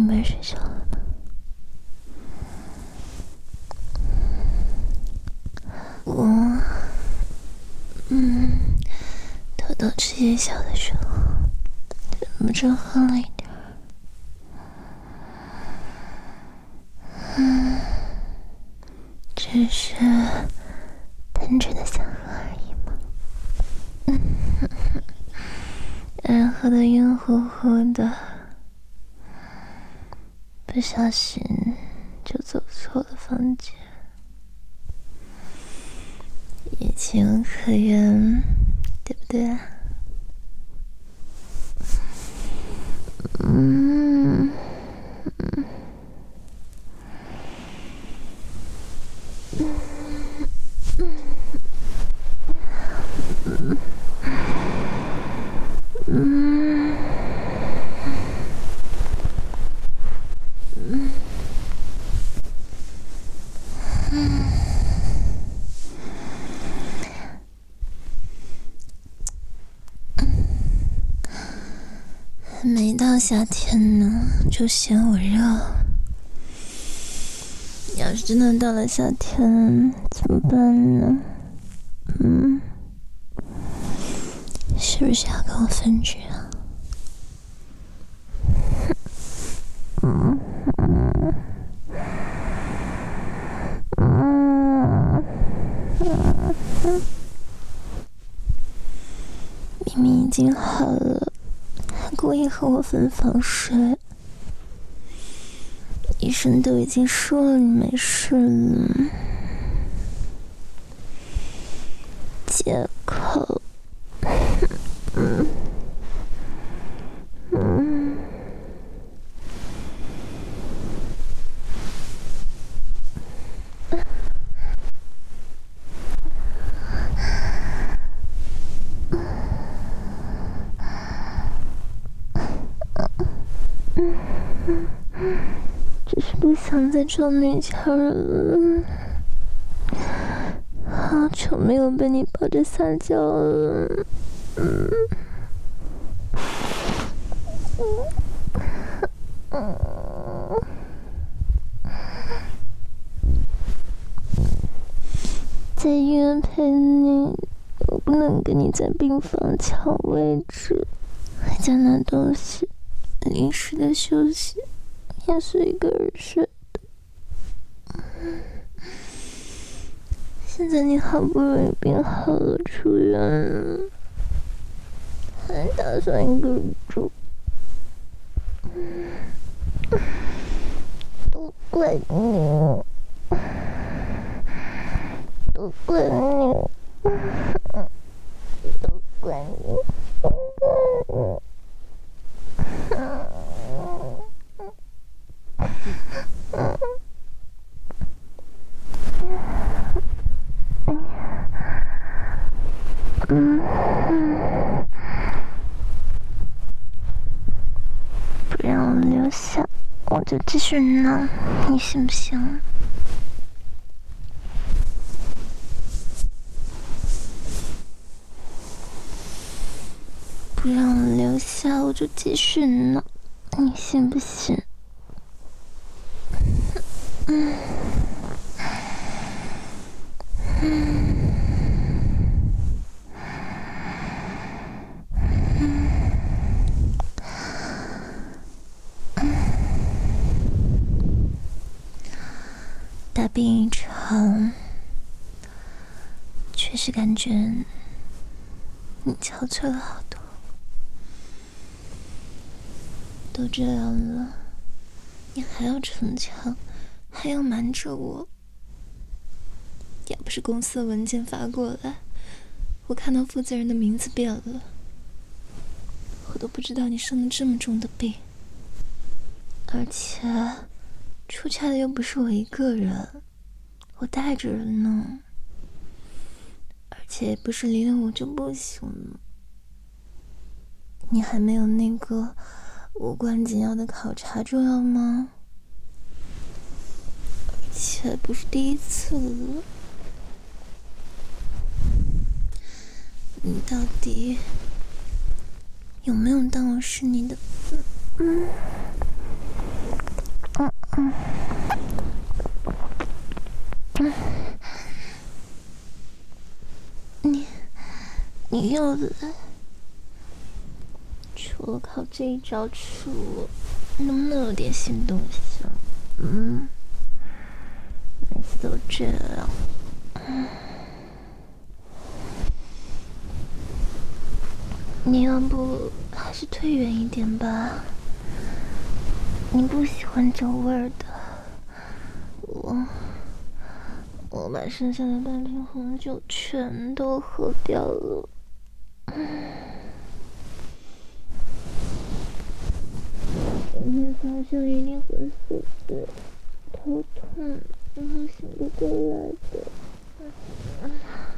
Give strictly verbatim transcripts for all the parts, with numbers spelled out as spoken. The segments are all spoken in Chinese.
没睡觉了呢？我，嗯，偷偷吃夜宵的时候，忍不住喝了一点。嗯，只是单纯的想喝而已嘛。嗯，然后喝得晕乎乎的，不小心就走错了房间。也情有可原，对不对？嗯嗯嗯嗯嗯嗯。每到夏天呢，就嫌我热。要是真的到了夏天，怎么办呢？嗯，是不是要跟我分居啊？嗯嗯嗯嗯，明明已经好了，还故意和我分房睡。医生都已经说了你没事了，借口。嗯嗯。只是不想再装女强人了，好久没有被你抱着撒娇了。嗯嗯在医院陪你，我不能跟你在病房抢位置，还在拿东西，临时的休息，也是一个人睡的。现在你好不容易病好了，出院了，还打算一个人住，都怪你，都怪你，都怪你，都怪你。嗯，不让我留下，我就继续闹，你信不信？不让我留下，我就继续闹，你信不信？嗯嗯大病一场，确实感觉你憔悴了好多。都这样了，你还要逞强，还要瞒着我。要不是公司的文件发过来，我看到负责人的名字变了，我都不知道你生了这么重的病。而且出差的又不是我一个人，我带着人呢，而且也不是离了我就不行了。你还没有那个无关紧要的考察重要吗？而且不是第一次了。你到底有没有当我是你的？嗯嗯嗯，你你又来，除了靠这一招吃我，能不能有点新东西啊？嗯，每次都这样。嗯，你要不还是退远一点吧？你不喜欢酒味儿的，我我把剩下的半瓶红酒全都喝掉了。今天早上一定会宿醉、头痛，然后醒不过来的。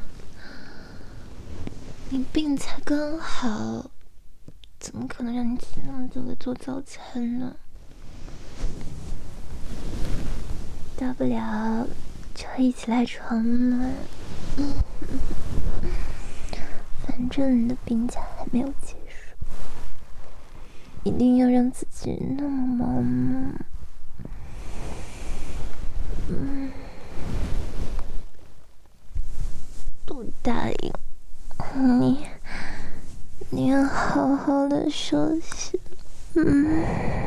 你病才刚好，怎么可能让你起那么早来做早餐呢？大不了就一起来床暖，反正你的病假还没有结束，一定要让自己那么忙吗？嗯，不答应你，你要好好的休息。嗯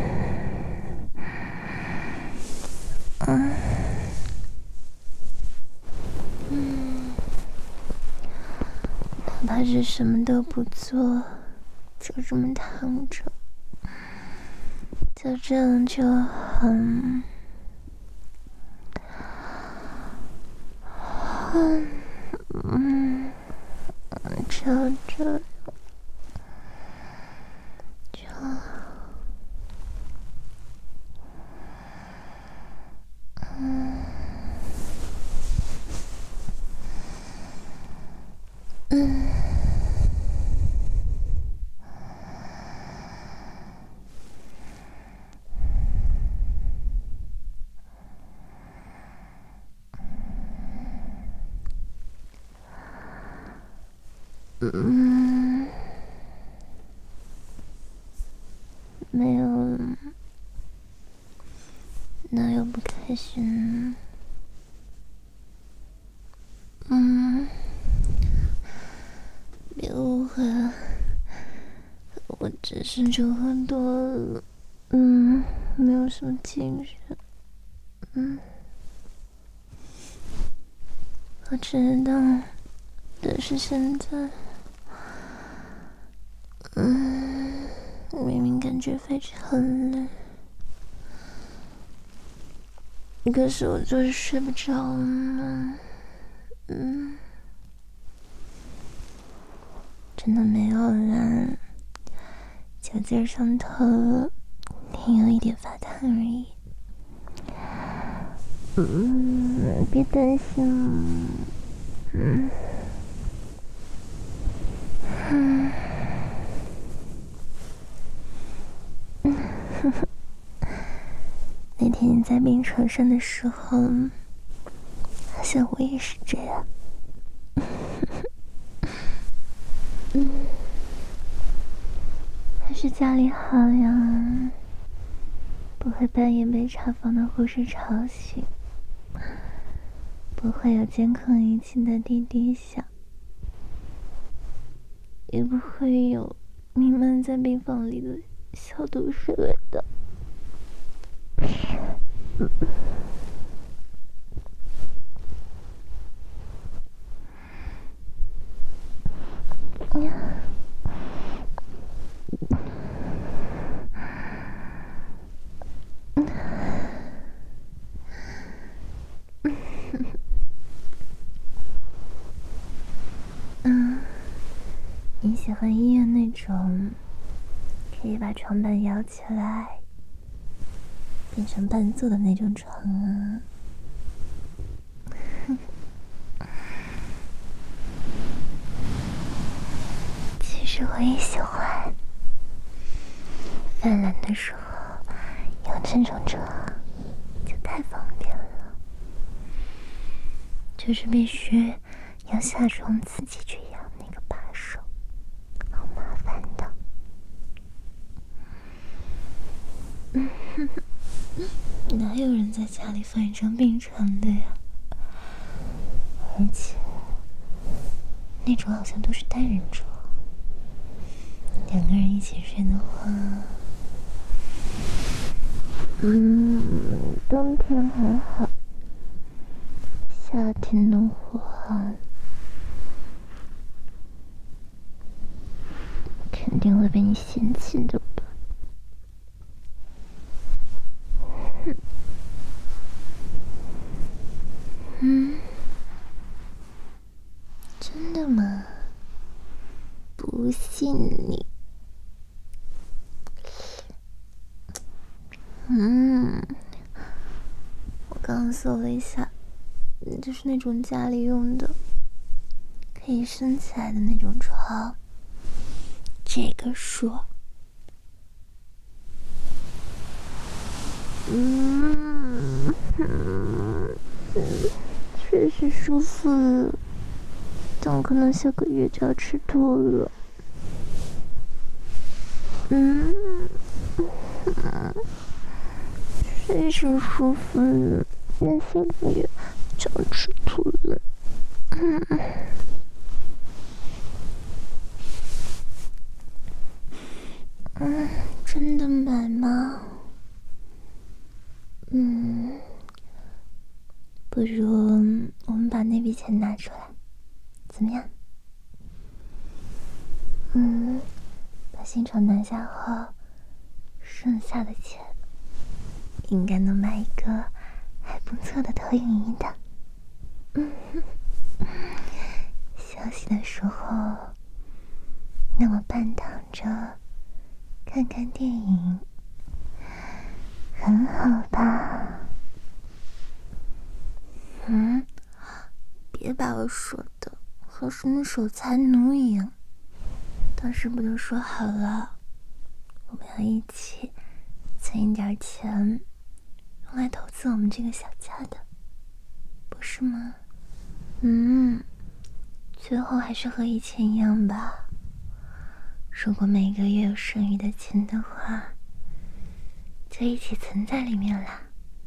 嗯嗯，哪怕是什么都不做，就这么躺着，就这样就很嗯嗯，就这就嗯嗯嗯，没有了，哪有不开心？嗯，别误会了，我只是酒喝多了，嗯，没有什么精神，嗯，我知道，但是现在，嗯，明明感觉非常累，可是我就是睡不着呢，嗯，真的没有啦，酒劲儿上头了，挺有一点发烫而已。嗯，别担心，嗯，嗯，嗯，呵呵。那天你在病床上的时候，好像我也是这样。嗯，还是家里好呀，不会半夜被查房的护士吵醒，不会有监控仪器的滴滴响，也不会有弥漫在病房里的消毒水味道。嗯，嗯，你喜欢医院那种可以把床板摇起来变成半坐的那种床啊？其实我也喜欢，犯懒的时候有这种床就太方便了，就是必须要下床自己去摇那个把手，好麻烦的。嗯哼哼， 哪有人在家里放一张病床的呀？而且那种好像都是单人床，两个人一起睡的话，嗯，冬天还好，夏天的话肯定会被你嫌弃的吧。嗯，真的吗？不信你。嗯，我刚刚搜了一下，就是那种家里用的可以升起来的那种床，这个说，嗯嗯，确实舒服了，但我可能下个月就要吃脱了。嗯，确实舒服了，但下个月就要吃脱了。嗯。嗯，真的买吗？嗯，不如我们把那笔钱拿出来，怎么样？嗯，把新床拿下后，剩下的钱应该能买一个还不错的投影仪的。嗯，休息的时候，那么半躺着看看电影，很好吧？嗯，别把我说的和什么守财奴一样。当时不就说好了，我们要一起存一点钱，用来投资我们这个小家的，不是吗？嗯，最后还是和以前一样吧。如果每个月有剩余的钱的话，就一起存在里面啦。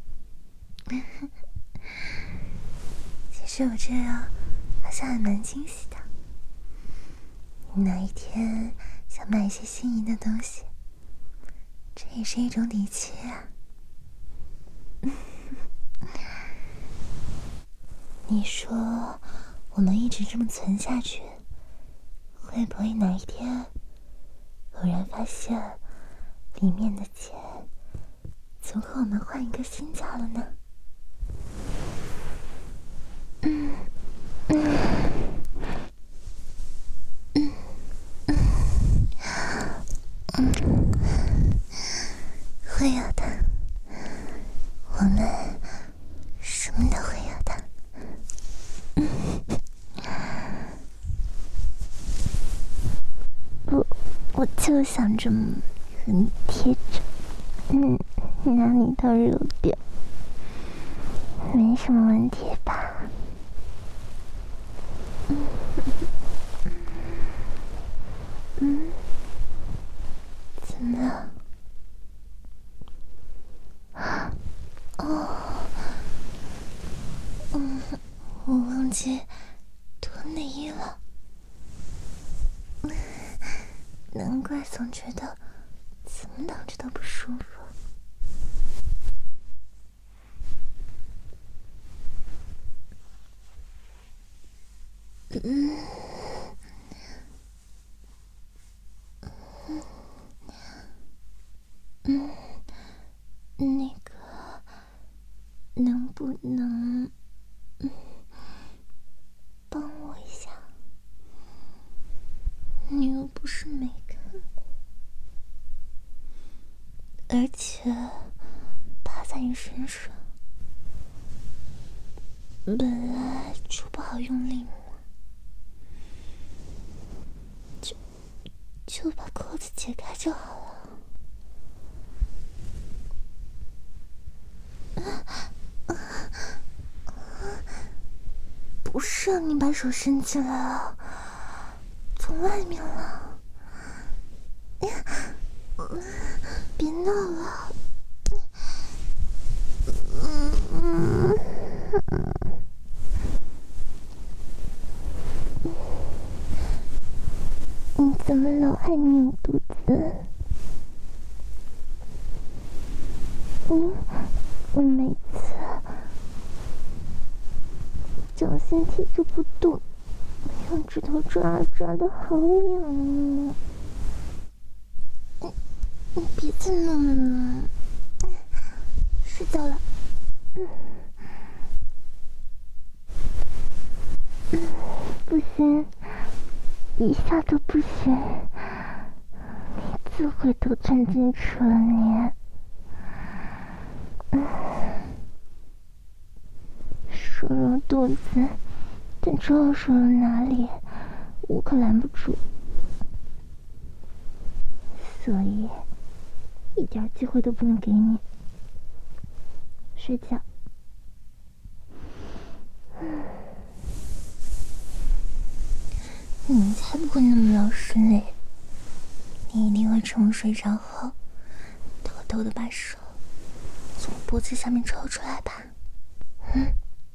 其实我这样好像还蛮惊喜的。你哪一天想买一些心仪的东西，这也是一种底气啊。你说我们一直这么存下去，会不会哪一天偶然发现里面的钱足够我们换一个新家了呢？嗯嗯嗯嗯嗯，会有的，我们什么都会有的。嗯，不，我就想这么和你贴着，嗯，哪里都揉掉，没什么问题吧？嗯嗯，怎么了？哦，嗯，我忘记脱内衣了，难怪总觉得怎么躺着都不舒服。嗯嗯，那个能不能帮我一下？你又不是没看过，而且趴在你身上本来就不好用力嘛，就就把扣子解开就好了。不是，你把手伸进来了，从外面了。别闹了， 嗯，你怎么老爱扭肚子？你你每次掌心提着不动，用指头抓啊抓的好痒啊！你你别再弄了，睡觉了。嗯嗯，不行，一下都不行，你自会都钻进去了你。嗯，揉揉肚子，等知道揉了哪里，我可拦不住，所以一点机会都不能给你。睡觉。你才不会那么老实嘞！你一定会趁我睡着后，偷偷的把手从脖子下面抽出来吧？嗯。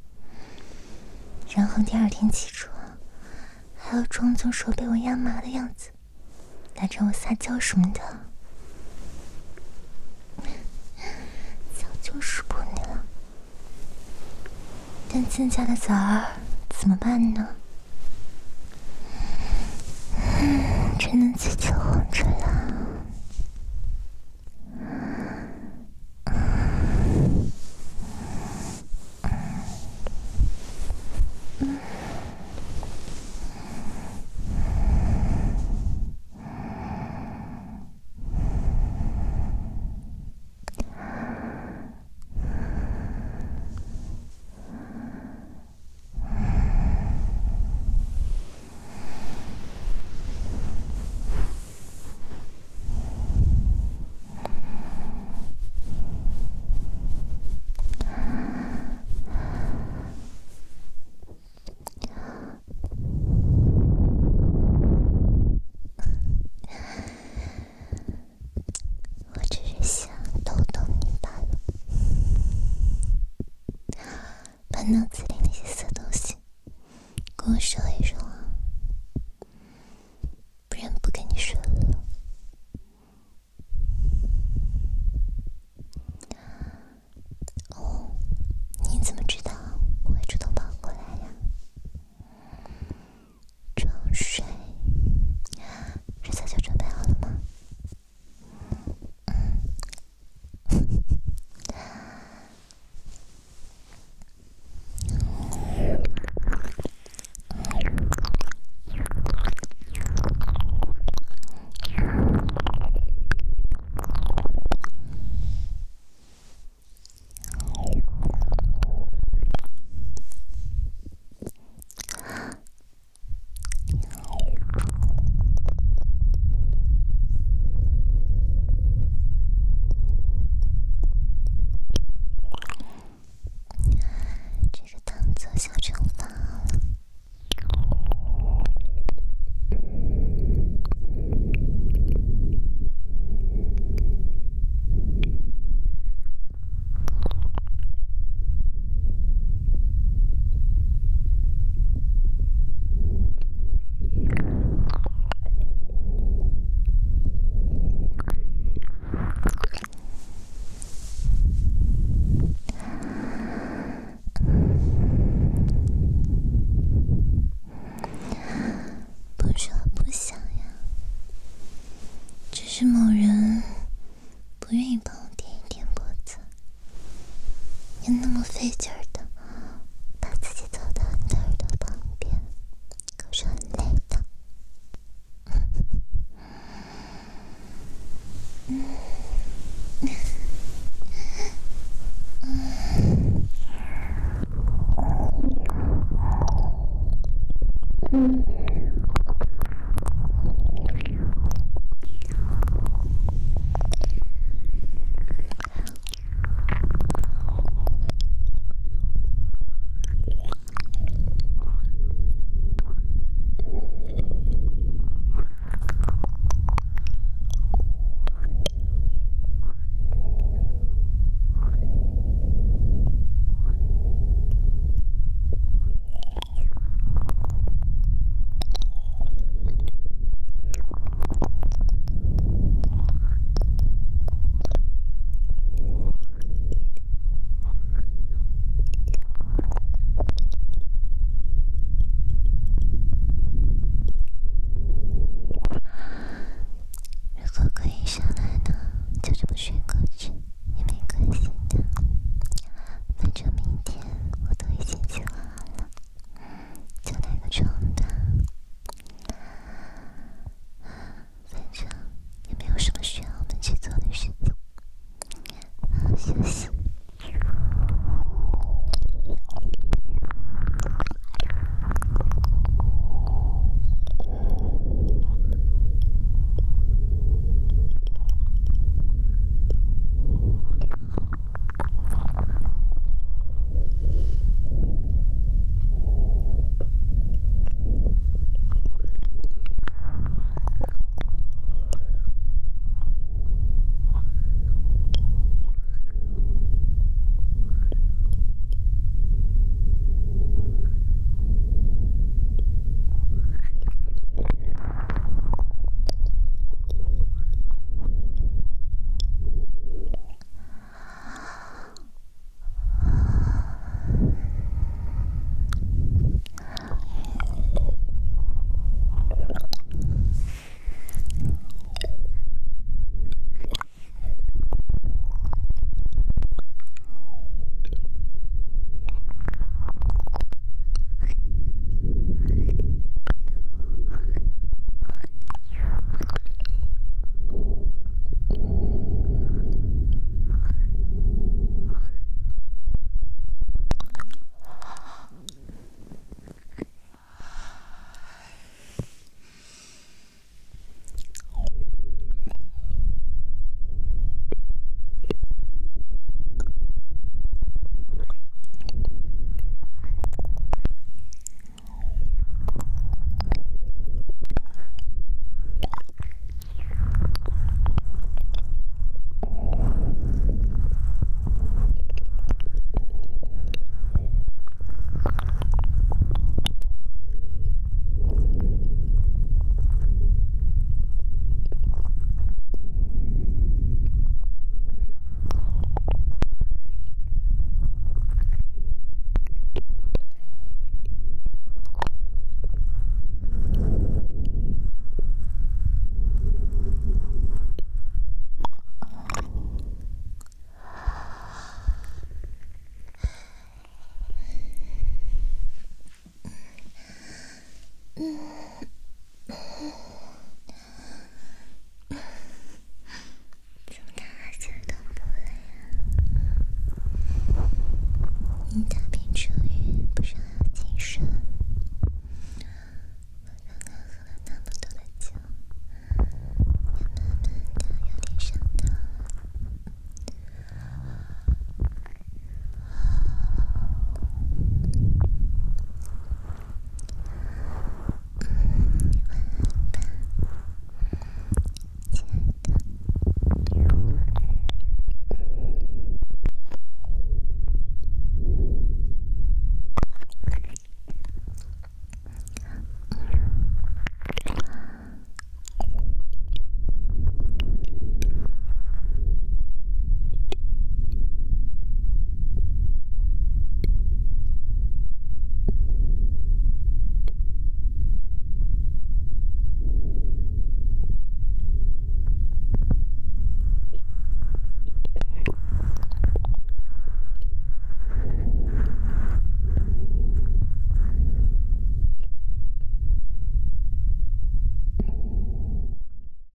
然后第二天起床，还要装作手被我压麻的样子，来找我撒娇什么的。早就识破你了，但自家的崽儿怎么办呢？嗯，只能自己哄着了。脑子里那些色东西跟我说一说啊，不然不跟你说了。哦，你怎么知道我会主动跑过来呀？装睡这早就准备好了吗？是某人不愿意帮我垫一垫脖子，也那么费劲儿的把自己走到你的耳朵旁边，可是很累的。嗯嗯嗯。